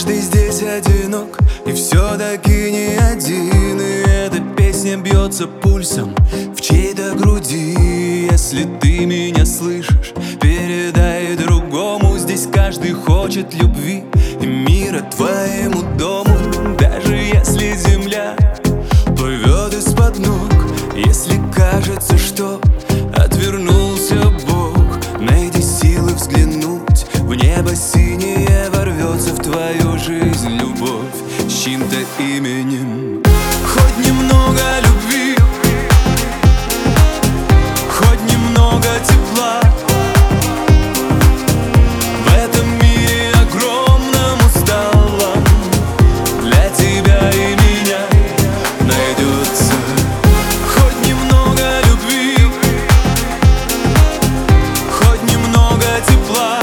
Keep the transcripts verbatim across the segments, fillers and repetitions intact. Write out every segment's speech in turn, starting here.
Каждый здесь одинок и все-таки не один. И эта песня бьется пульсом в чьей-то груди. Если ты меня слышишь, передай другому. Здесь каждый хочет любви и мира твоему дому. Даже если земля плывет из-под ног, если кажется, что отвернулся Бог, найди силы взглянуть в небо синее. Ворвется в твою жизнь любовь с чьим-то именем. Хоть немного любви, хоть немного тепла. В этом мире огромном усталом для тебя и меня найдется. Хоть немного любви, хоть немного тепла.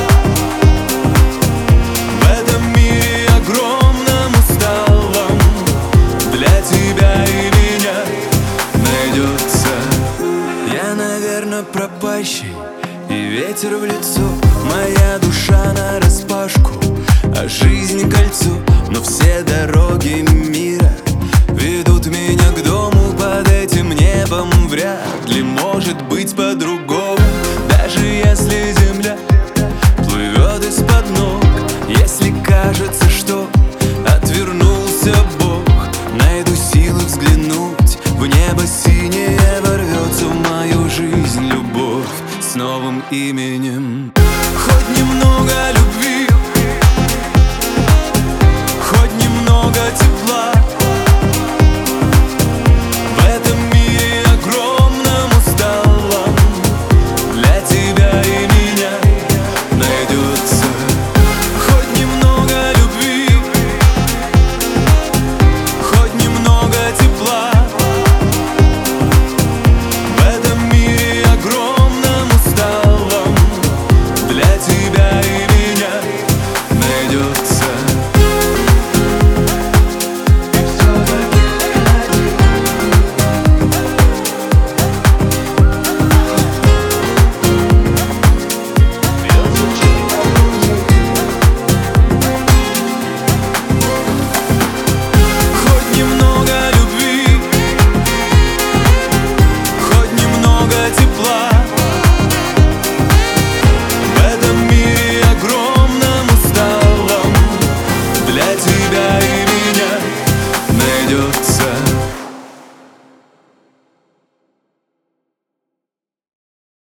В этом мире огромном усталом для тебя и меня найдется. Я, наверное, пропащий, и ветер в лицо. Моя душа нараспашку, а жизнь кольцо. Но все дороги мира ведут меня к дому. Под этим небом вряд ли может быть подруга.